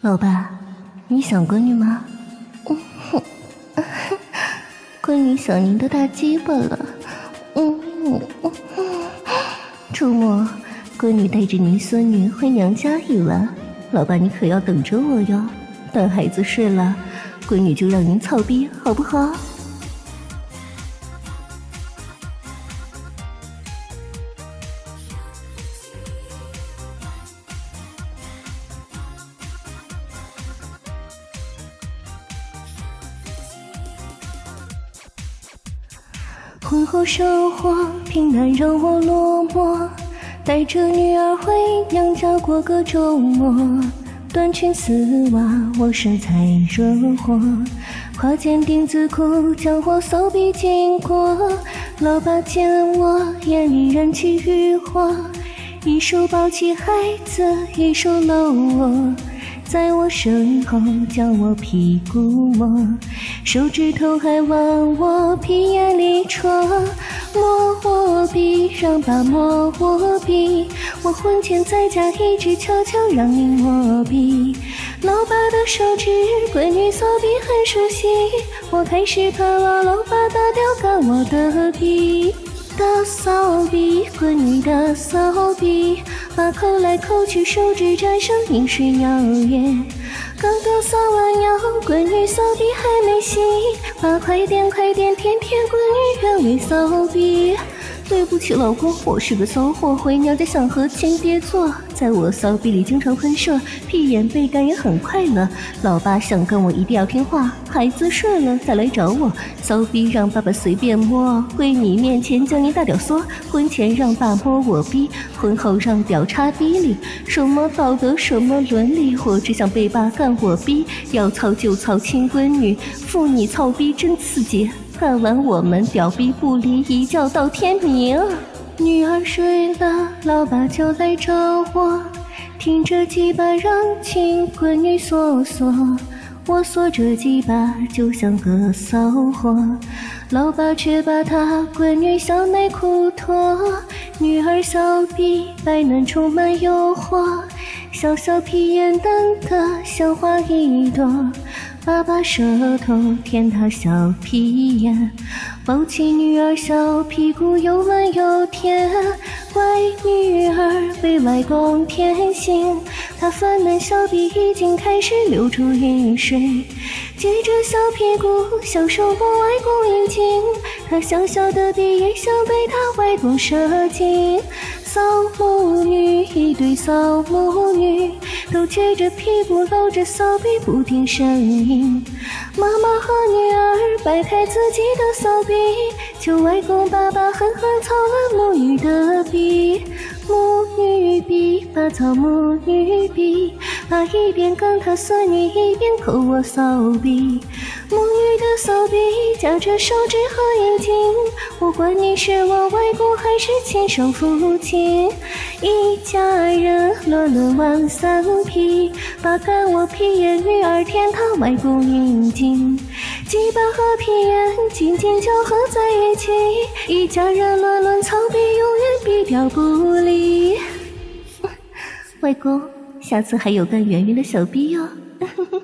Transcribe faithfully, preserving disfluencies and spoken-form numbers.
老爸，你想闺女吗？嗯哼，闺女想您的大鸡巴了。嗯嗯嗯，周末闺女带着您孙女回娘家一玩，老爸你可要等着我哟。等孩子睡了，闺女就让您操逼，好不好？婚后生活平淡让我落寞，带着女儿回娘家过个周末。短裙丝袜我身材惹火，跨件丁字裤将我骚逼经过。老爸见我眼里燃起欲火，一手抱起孩子，一手搂我，在我身后将我屁股摸，手指头还往我屁眼里戳，摸我逼，让爸摸我逼，我婚前在家一直悄悄让你摸逼，老爸的手指闺女骚逼很熟悉，我开始渴望老爸大屌干我的逼的骚逼，闺女的骚逼，把抠来抠去，手指沾上饮水尿液，刚刚撒完尿，闺女骚逼还没洗，爸快点快点舔舔闺女原味骚逼。对不起老公，我是个骚货，回娘家想和亲别做，在我骚逼里经常喷射，屁眼被干也很快乐。老爸想跟我一定要听话，孩子睡了再来找我，骚逼让爸爸随便摸，闺女面前将你大屌缩，婚前让爸摸我逼，婚后让屌插逼里，什么道德什么伦理，我只想被爸干我逼，要操就操亲闺女，妇女操逼真刺激，干完我们屌逼不离，一觉到天明。女儿睡了，老爸就来找我，听着鸡巴让亲，闺女嗦嗦，我嗦着鸡巴就像个骚货，老爸却把他闺女小内裤脱，女儿小臂白嫩充满诱惑，小小屁眼瞪得像花一朵，爸爸舌头舔她小屁眼，抱起女儿小屁股又软又甜，乖女儿被外公甜心，她粉嫩小臂已经开始流出饮水，接着小屁股享受我外公阴茎，她小小的臂也想被她外公射精，扫母女一对扫母女，都撅着屁股搂着骚逼不听声音，妈妈和女儿摆开自己的骚逼，求外公爸爸狠狠操了母女的逼，母女逼把操母女逼，爸一边跟他孙女一边抠我骚逼，母女的骚逼夹着手指和阴茎，我管你是我外公还是亲生父亲，一家人轮轮玩三屁，爸干我屁眼，女儿舔他外公阴茎，鸡巴和屁眼紧紧交合在一起，一家人轮轮操逼，永远逼掉不离。外公，下次还有个圆圆的小逼哟、哦。